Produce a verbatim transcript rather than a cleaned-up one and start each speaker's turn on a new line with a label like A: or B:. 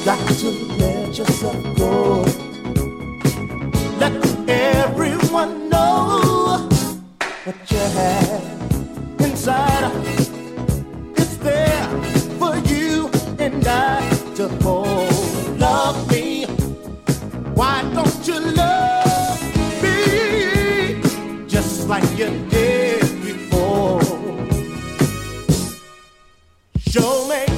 A: got to let yourself go. Let everyone know what you have inside. It's there for you and I to hold. Love me. Why don't you love me just like you did before? Show me.